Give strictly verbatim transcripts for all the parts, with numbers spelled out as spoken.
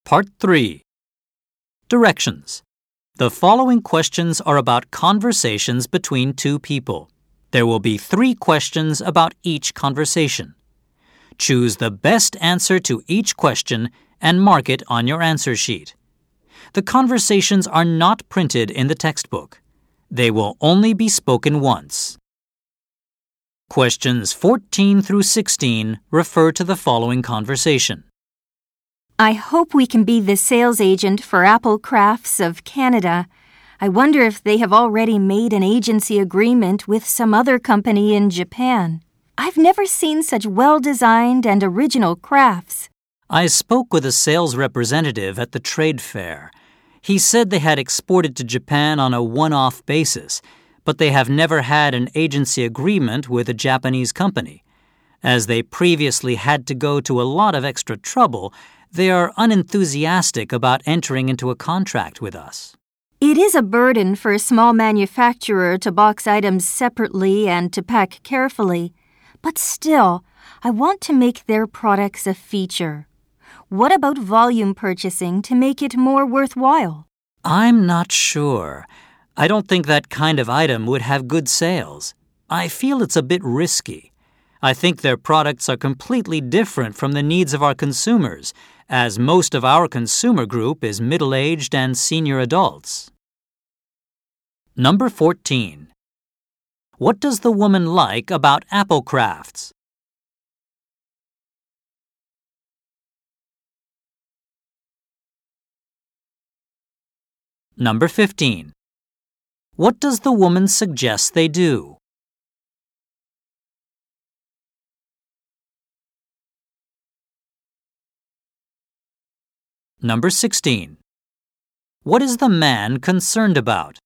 Part three. Directions. The following questions are about conversations between two people. There will be three questions about each conversation. Choose the best answer to each question and mark it on your answer sheet. The conversations are not printed in the textbook. They will only be spoken once. Questions fourteen through sixteen refer to the following conversation. I hope we can be the sales agent for Apple Crafts of Canada. I wonder if they have already made an agency agreement with some other company in Japan. I've never seen such well-designed and original crafts. I spoke with a sales representative at the trade fair. He said they had exported to Japan on a one-off basis, but they have never had an agency agreement with a Japanese company. As they previously had to go to a lot of extra trouble, they are unenthusiastic about entering into a contract with us. It is a burden for a small manufacturer to box items separately and to pack carefully. But still, I want to make their products a feature. What about volume purchasing to make it more worthwhile? I'm not sure. I don't think that kind of item would have good sales. I feel it's a bit risky. I think their products are completely different from the needs of our consumers, as most of our consumer group is middle-aged and senior adults. Number fourteen. What does the woman like about Apple Crafts? Number fifteen. What does the woman suggest they do? Number sixteen. What is the man concerned about?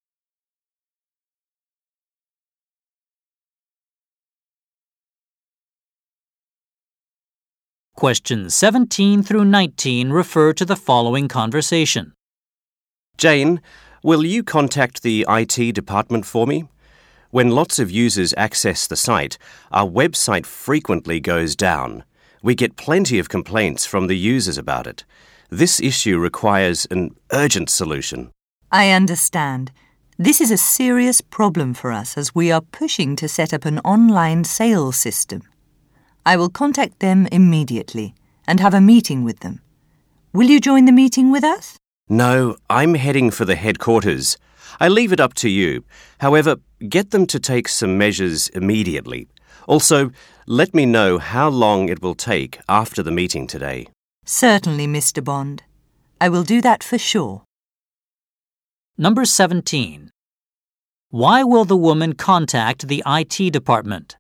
Questions seventeen through nineteen refer to the following conversation. Jane, will you contact the I T department for me? When lots of users access the site, our website frequently goes down. We get plenty of complaints from the users about it. This issue requires an urgent solution. I understand. This is a serious problem for us as we are pushing to set up an online sales system. I will contact them immediately and have a meeting with them. Will you join the meeting with us? No, I'm heading for the headquarters. I leave it up to you. However, get them to take some measures immediately. Also, let me know how long it will take after the meeting today. Certainly, Mister Bond. I will do that for sure. Number seventeen. Why will the woman contact the I T department?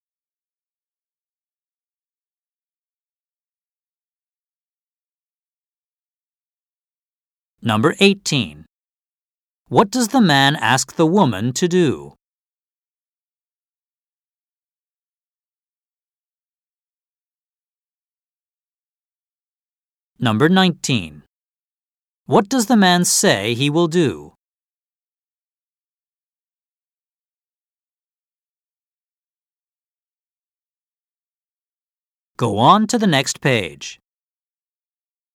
Number eighteen. What does the man ask the woman to do? Number nineteen. What does the man say he will do? Go on to the next page.